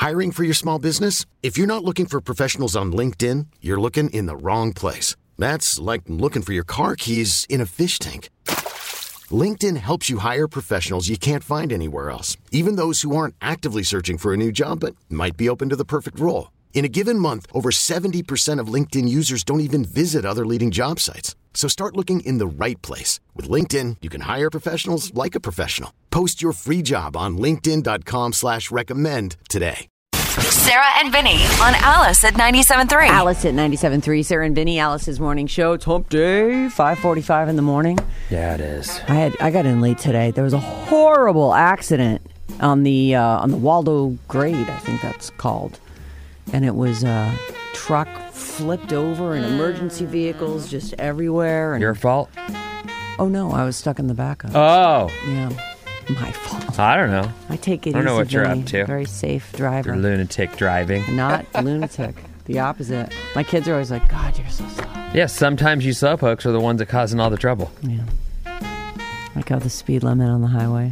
Hiring for your small business? If you're not looking for professionals on LinkedIn, you're looking in the wrong place. That's like looking for your car keys in a fish tank. LinkedIn helps you hire professionals you can't find anywhere else, even those who aren't actively searching for a new job but might be open to the perfect role. In a given month, over 70% of LinkedIn users don't even visit other leading job sites. So start looking in the right place. With LinkedIn, you can hire professionals like a professional. Post your free job on linkedin.com/recommend today. Sarah and Vinny on Alice at 97.3. Alice at 97.3. Sarah and Vinny, Alice's morning show. It's hump day, 5:45 in the morning. Yeah, it is. I got in late today. There was a horrible accident on the Waldo Grade, I think that's called. And it was a truck flipped over and emergency vehicles just everywhere. And Your fault? Oh, no, I was stuck in the back of it. Oh. Yeah, my fault. I don't know. I take it easy. I don't know what you're Vinny. up to. Very safe driver. You're lunatic driving. Not lunatic. The opposite. My kids are always like, God, you're so slow. Yeah, sometimes you slowpokes are the ones that causing all the trouble. Yeah. Like how the speed limit on the highway.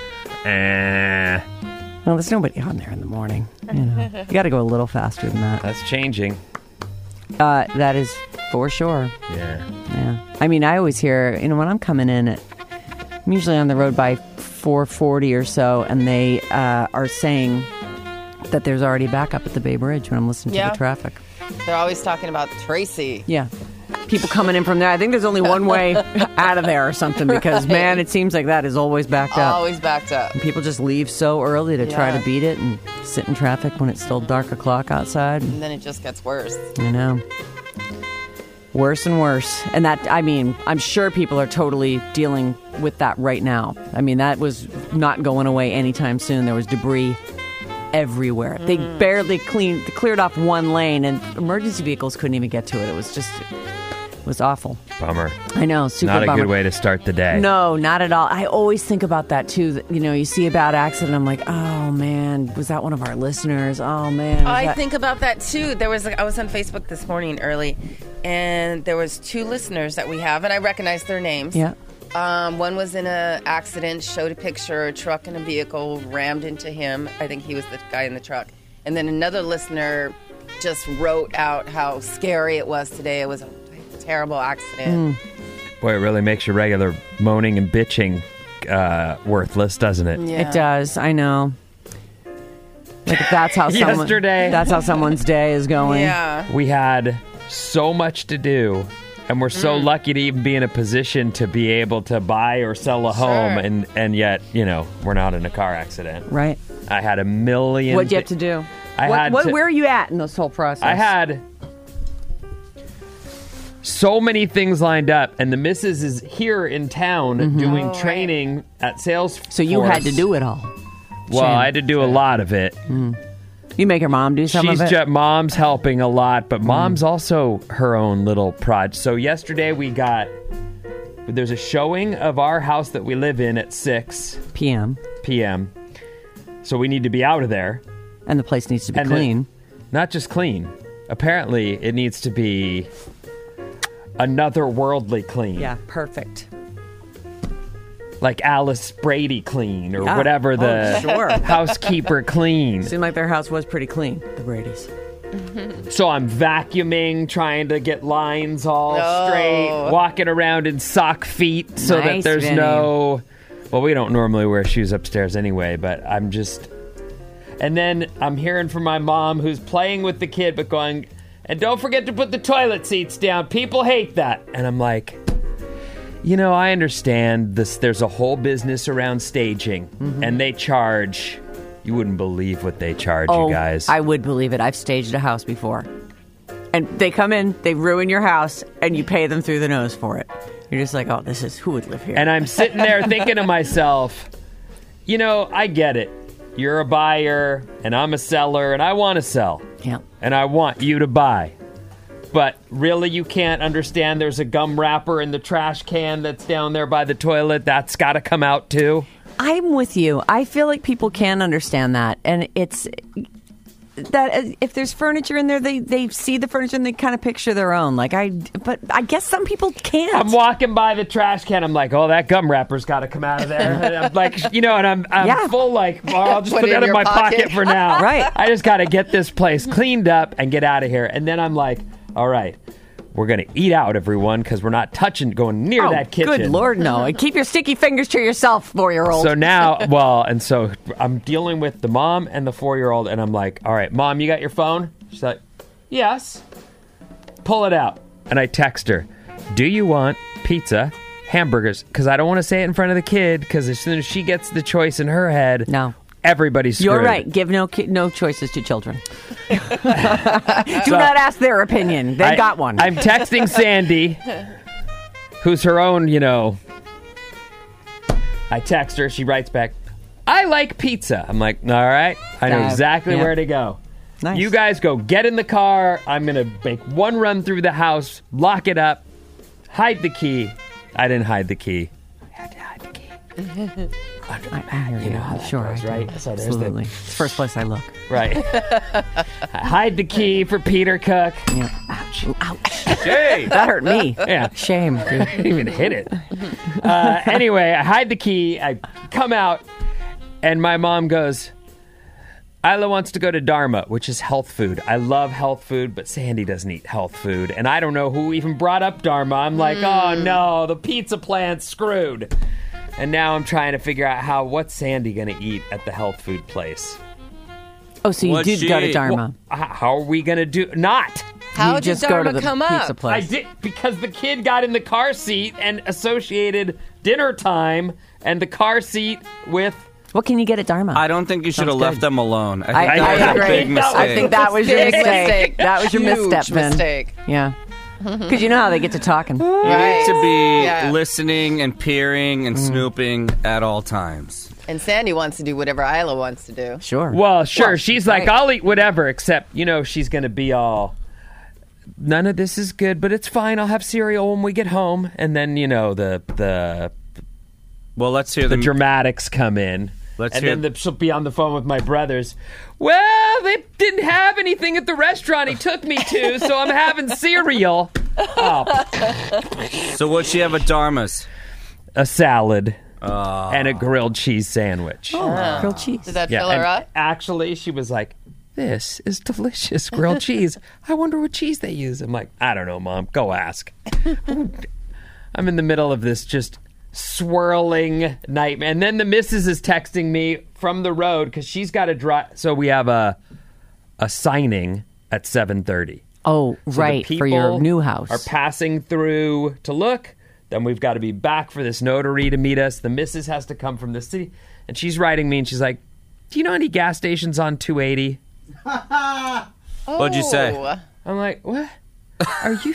Well, there's nobody on there in the morning. You know, you got to go a little faster than that. That's changing. That is for sure. Yeah. Yeah. I mean, I always hear, when I'm coming in, I'm usually on the road by 4:40 or so, and they are saying that there's already backup at the Bay Bridge when I'm listening to the traffic. They're always talking about Tracy. Yeah. People coming in from there. I think there's only one way out of there or something because, man, it seems like that is always backed up. Always backed up. And people just leave so early to try to beat it and sit in traffic when it's still dark o'clock outside. And then it just gets worse. I know. Worse and worse. And that, I mean, I'm sure people are totally dealing with that right now. I mean, that was not going away anytime soon. There was debris everywhere. They barely cleared off one lane, and emergency vehicles couldn't even get to it. It was awful. Bummer. I know, super Not a bummer. good way to start the day. No, not at all. I always think about that too. You see a bad accident, I'm like, oh man, was that one of our listeners? Oh man. I think about that too. I was on Facebook this morning early, and there was 2 listeners that we have, and I recognized their names. Yeah. One was in an accident, showed a picture, a truck and a vehicle rammed into him. I think he was the guy in the truck. And then another listener just wrote out how scary it was today. It was a terrible accident. Boy, it really makes your regular moaning and bitching worthless, doesn't it? Yeah. It does. I know. Like if that's how that's how someone's day is going. Yeah. We had so much to do, and we're so lucky to even be in a position to be able to buy or sell a home, and yet, we're not in a car accident. Right. I had a million... What'd you have to do? Where are you at in this whole process? I had so many things lined up, and the missus is here in town doing training at Salesforce. So you had to do it all. Well, I had to do a lot of it. You make your mom do some of it? Mom's helping a lot, but Mom's also her own little project. So yesterday there's a showing of our house that we live in at 6 p.m. So we need to be out of there. And the place needs to be clean. Not just clean. Apparently, it needs to be another worldly clean. Yeah, perfect. Like Alice Brady clean or whatever the housekeeper clean. Seemed like their house was pretty clean, the Brady's. So I'm vacuuming, trying to get lines all straight, walking around in sock feet so that there's no... Well, we don't normally wear shoes upstairs anyway, but I'm just... And then I'm hearing from my mom who's playing with the kid, but going, and don't forget to put the toilet seats down. People hate that. And I'm like, I understand this. There's a whole business around staging, and they charge... You wouldn't believe what they charge, you guys. I would believe it. I've staged a house before. And they come in, they ruin your house, and you pay them through the nose for it. You're just like, who would live here? And I'm sitting there thinking to myself, I get it. You're a buyer, and I'm a seller, and I want to sell. Yeah. And I want you to buy. But really, you can't understand there's a gum wrapper in the trash can that's down there by the toilet. That's got to come out, too. I'm with you. I feel like people can understand that. And that if there's furniture in there, they see the furniture and they kind of picture their own. But I guess some people can't. I'm walking by the trash can. I'm like, oh, that gum wrapper's got to come out of there. And I'm like, and I'm full like, well, I'll just put that in my pocket for now. Right. I just got to get this place cleaned up and get out of here. And then I'm like, all right. We're going to eat out, everyone, because we're not going near that kitchen. Good Lord, no. And keep your sticky fingers to yourself, 4-year-old. So now, so I'm dealing with the mom and the 4-year-old, and I'm like, all right, Mom, you got your phone? She's like, yes. Pull it out. And I text her, do you want pizza, hamburgers? Because I don't want to say it in front of the kid, because as soon as she gets the choice in her head, no. Everybody's screwed. You're right. Give no choices to children. Do not ask their opinion. They've got one. I'm texting Sandy, who's her own, I text her. She writes back, I like pizza. I'm like, all right. I know exactly where to go. Nice. You guys go get in the car. I'm going to make one run through the house, lock it up, hide the key. I didn't hide the key. I had to hide the key. Under the mat, how that goes, right? So absolutely. It's the first place I look. Right. I hide the key for Peter Cook. Yeah. Ouch. Ouch. Hey! That hurt me. Yeah. Shame, dude. I didn't even hit it. Anyway, I hide the key. I come out, and my mom goes, Isla wants to go to Dharma, which is health food. I love health food, but Sandy doesn't eat health food. And I don't know who even brought up Dharma. I'm like, oh, no, the pizza plant's screwed. And now I'm trying to figure out what's Sandy going to eat at the health food place. Oh, so you did go to Dharma. Well, how are we going to do? Not. How did Dharma come up? Pizza place. I did, because the kid got in the car seat and associated dinner time and the car seat with... What can you get at Dharma? I don't think you should have left them alone. I think that was a big mistake. I think that was your mistake. That was your misstep, Vin. Mistake. Yeah. Because you know how they get to talking. You need to be listening and peering and snooping at all times. And Sandy wants to do whatever Isla wants to do. Sure. Well, sure. She's like, I'll eat whatever, except, she's going to be all, none of this is good, but it's fine. I'll have cereal when we get home. And then, the let's hear the dramatics come in. Then she'll be on the phone with my brothers. Well, they didn't have anything at the restaurant he took me to, so I'm having cereal. So what'd she have at Dharma's? A salad and a grilled cheese sandwich. Grilled cheese. Did that fill her up? Actually, she was like, this is delicious grilled cheese. I wonder what cheese they use. I'm like, I don't know, Mom. Go ask. I'm in the middle of this just... swirling nightmare. And then the missus is texting me from the road because she's got to drive. So we have a signing at 7:30. Oh, so right, for your new house. Are passing through to look. Then we've got to be back for this notary to meet us. The missus has to come from the city. And she's writing me and she's like, do you know any gas stations on 280? What'd you say? I'm like, what? Are you...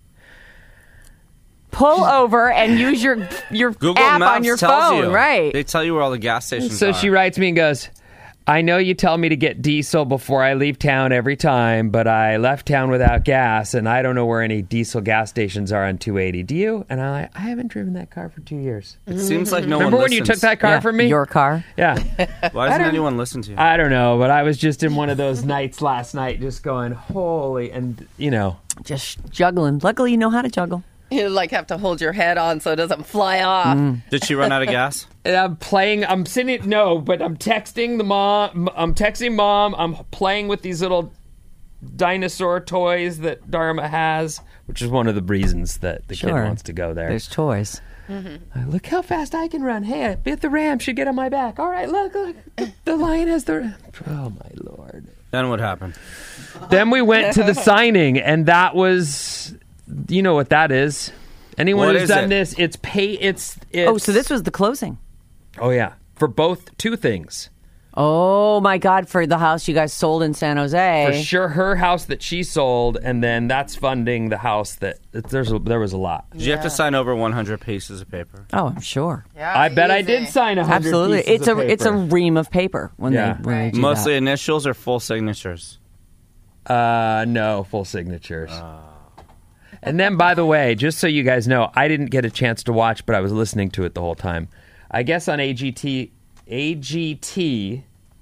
Pull over and use your Google app Maps on your tells phone, you. right? They tell you where all the gas stations are. So she writes me and goes, I know you tell me to get diesel before I leave town every time, but I left town without gas, and I don't know where any diesel gas stations are on 280. Do you? And I'm like, I haven't driven that car for 2 years. It seems like no Remember one when you took that car from me? Your car? Yeah. Why doesn't anyone listen to you? I don't know, but I was just in one of those nights last night just going, holy, and, Just juggling. Luckily, you know how to juggle. You have to hold your head on so it doesn't fly off. Did she run out of gas? I'm texting the mom. I'm texting Mom. I'm playing with these little dinosaur toys that Dharma has, which is one of the reasons that the kid wants to go there. There's toys. Mm-hmm. Look how fast I can run. Hey, I bet the ram should get on my back. All right, look. The lion has the ram. Oh, my Lord. Then what happened? Then we went to the signing, and that was... You know what that is. Anyone who's done this, it's Oh, so this was the closing. Oh, yeah. For two things. Oh, my God. For the house you guys sold in San Jose. For sure, her house that she sold, and then that's funding the house that... There was a lot. Did you have to sign over 100 pieces of paper? Oh, I'm sure. Yeah, I bet I did sign 100 Absolutely. pieces of paper. It's a ream of paper when they do Mostly that. initials or full signatures? No, full signatures. And then, by the way, just so you guys know, I didn't get a chance to watch, but I was listening to it the whole time. I guess on AGT,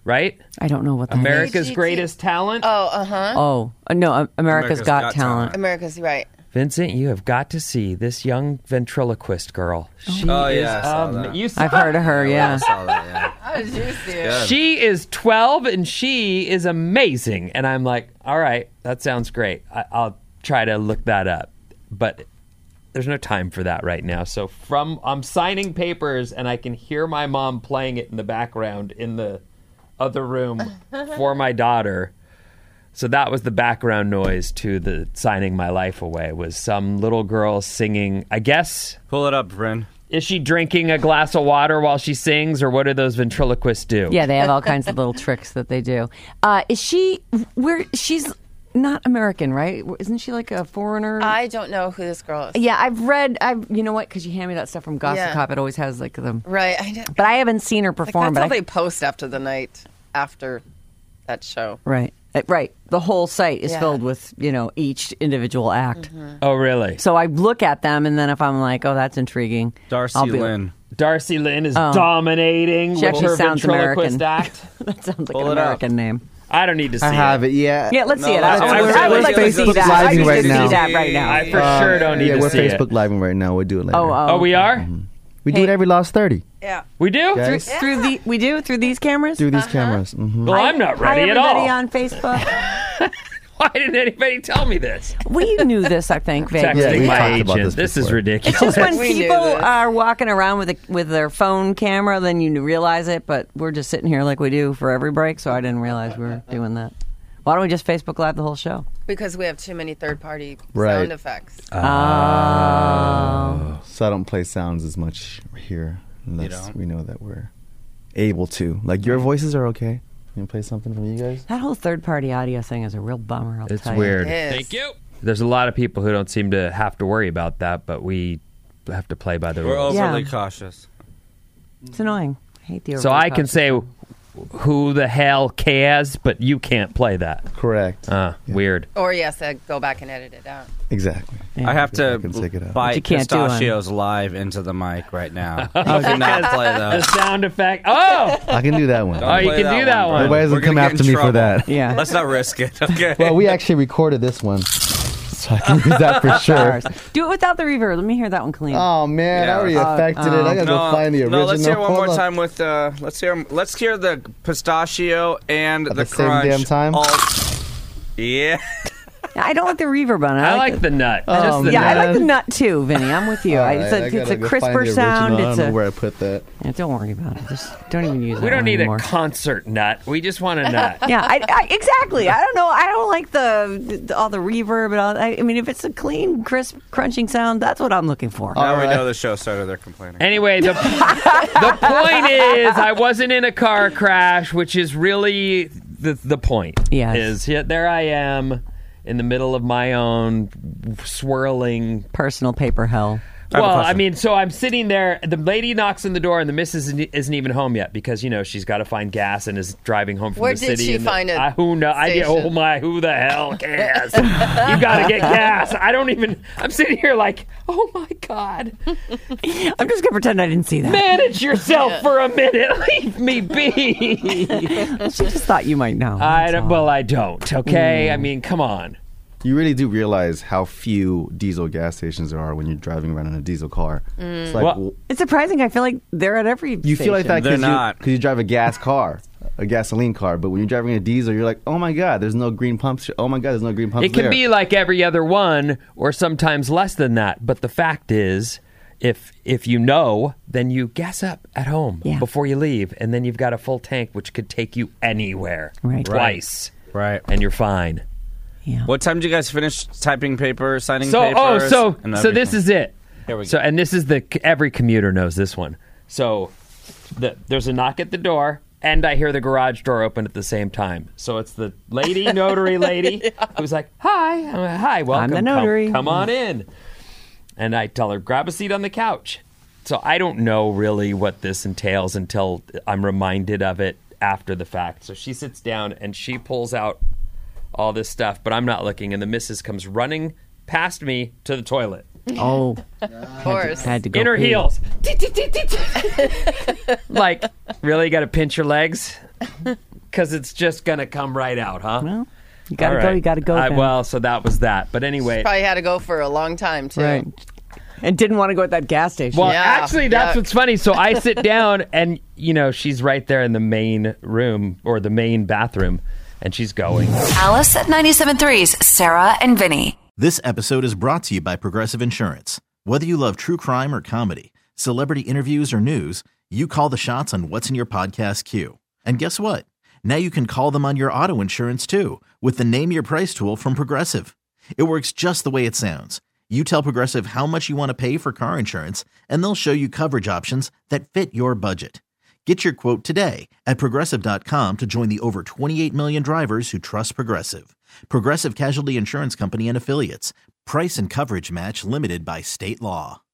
right? I don't know what that is. America's Greatest Talent. Oh, no, America's Got Talent. America's right. Vincent, you have got to see this young ventriloquist girl. She is, I saw that. I've heard of her, yeah. I saw that, yeah. How did you see it? She is 12 and she is amazing. And I'm like, all right, that sounds great. I'll try to look that up. But there's no time for that right now. So I'm signing papers and I can hear my mom playing it in the background in the other room for my daughter. So that was the background noise to the signing my life away, was some little girl singing, I guess. Pull it up, Bryn. Is she drinking a glass of water while she sings, or what do those ventriloquists do? Yeah, they have all kinds of little tricks that they do. Is she, she's not American, right? Isn't she like a foreigner? I don't know who this girl is. Yeah, you know what? Because you hand me that stuff from Gossip Cop. It always has like them. Right. I know. But I haven't seen her perform. That's how they post after the night after that show. Right. Right. The whole site is filled with, each individual act. Mm-hmm. Oh, really? So I look at them, and then if I'm like, oh, that's intriguing. Darcy Lynn. Darcy Lynn is dominating She with actually her sounds ventriloquist American. act. That sounds like Pull an it up. American name. I don't need to see it. I have it, yeah. Yeah, let's see it. let's- I would like to see Facebook that. I Living need right to now. see that right now. I for sure don't need Yeah, to we're see Facebook it. Living right now. We'll do it later. Oh, we are? We do it every last 30. Yeah. We do? Guys. We do through these cameras. Through these cameras. Mm-hmm. Well, I'm not Hi, ready at everybody all. on Facebook. Why didn't anybody tell me this? We knew this, I think, vaguely. Texting we my talked about agent. this This is before. ridiculous. Just when We knew people this. are walking around with their phone camera, then you realize it. But we're just sitting here like we do for every break, so I didn't realize we were doing that. Why don't we just Facebook Live the whole show? Because we have too many third-party Right. sound effects. So I don't play sounds as much here unless we know that we're able to. Like, your voices are okay. You can play something from you guys? That whole third-party audio thing is a real bummer. I'll It's tell weird. It is. Thank you. There's a lot of people who don't seem to have to worry about that, but we have to play by the We're rules. overly Yeah. cautious. It's annoying. I hate the. So I can say, who the hell cares? But you can't play that. Correct. Weird. Or yes, go back and edit it out. Exactly. I have to I can take it out. But you bite can't do them. pistachios live into the mic right now. I do not play The those. sound effect. Oh! I can do that one. Oh, you Play can do that one. Nobody doesn't We're come gonna get after in me for trouble. that. Yeah. Let's not risk it, okay? Well, we actually recorded this one, so I can use that for sure. Do it without the reverb. Let me hear that one clean. Oh man, Yeah. I already affected it. I gotta go find the original. No, let's hear it one more Hold on. time with let's hear the pistachio and At the the same crunch. damn time? Yeah. I don't like the reverb on it. I like the nut. Oh, Just the Yeah, I nut. like the nut too, Vinny. I'm with you. All right, It's I a gotta go crisper find the sound. original. I It's don't know a. where I put that. Yeah, don't worry about it. Just don't even use it. We don't need anymore. a concert nut. We just want a nut. Yeah, exactly. I don't know. I don't like the all the reverb and all. I mean, if it's a clean, crisp, crunching sound, that's what I'm looking for. Now we know the show started. They're complaining. Anyway, the point is, I wasn't in a car crash, which is really the point. Yes. Is there I am in the middle of my own swirling. Personal paper hell. have a Well, I question. mean, so I'm sitting there. The lady knocks on the door, and the missus isn't even home yet because she's got to find gas and is driving home from Where the did city. she and find it? Who knows? Station. Who the hell cares? You got to get gas. I'm sitting here like, oh my god. I'm just gonna pretend I didn't see that. Manage yourself for a minute. Leave me be. She just thought you might know. I don't. Well, I don't. Okay. I mean, come on. You really do realize how few diesel gas stations there are when you're driving around in a diesel car. It's like Well, It's surprising. I feel like they're at every. you feel like that They're not. because you drive a gas car, a gasoline car. But when you're driving a diesel, you're like, oh my god, there's no green pumps. Oh my god, there's no green pumps. It can there. be like every other one, or sometimes less than that. But the fact is, if you know, then you gas up at home before you leave, and then you've got a full tank, which could take you anywhere, Right. twice, Right. and you're fine. Yeah. What time did you guys finish typing paper, signing So, papers? so and this everything? is it. Here we go. So, and this is every commuter knows this one. So, there's a knock at the door, and I hear the garage door open at the same time. So it's the lady, notary lady, who's like, "Hi, I'm like, hi, welcome. the notary." Come on in." And I tell her, "Grab a seat on the couch." So I don't know really what this entails until I'm reminded of it after the fact. So she sits down and she pulls out all this stuff, but I'm not looking, and the missus comes running past me to the toilet. Oh, Of course. had to go In her pee. heels. Like, really got to pinch your legs? Because it's just going to come right out, huh? Well, you got to go. Well, so that was that. But anyway. She probably had to go for a long time, too. Right. And didn't want to go at that gas station. Well, actually, that's what's funny. So I sit down and, she's right there in the main room or the main bathroom, and she's going. Alice at 97.3's Sarah and Vinny. This episode is brought to you by Progressive Insurance. Whether you love true crime or comedy, celebrity interviews or news, you call the shots on what's in your podcast queue. And guess what? Now you can call them on your auto insurance, too, with the Name Your Price tool from Progressive. It works just the way it sounds. You tell Progressive how much you want to pay for car insurance, and they'll show you coverage options that fit your budget. Get your quote today at Progressive.com to join the over 28 million drivers who trust Progressive. Progressive Casualty Insurance Company and Affiliates. Price and coverage match limited by state law.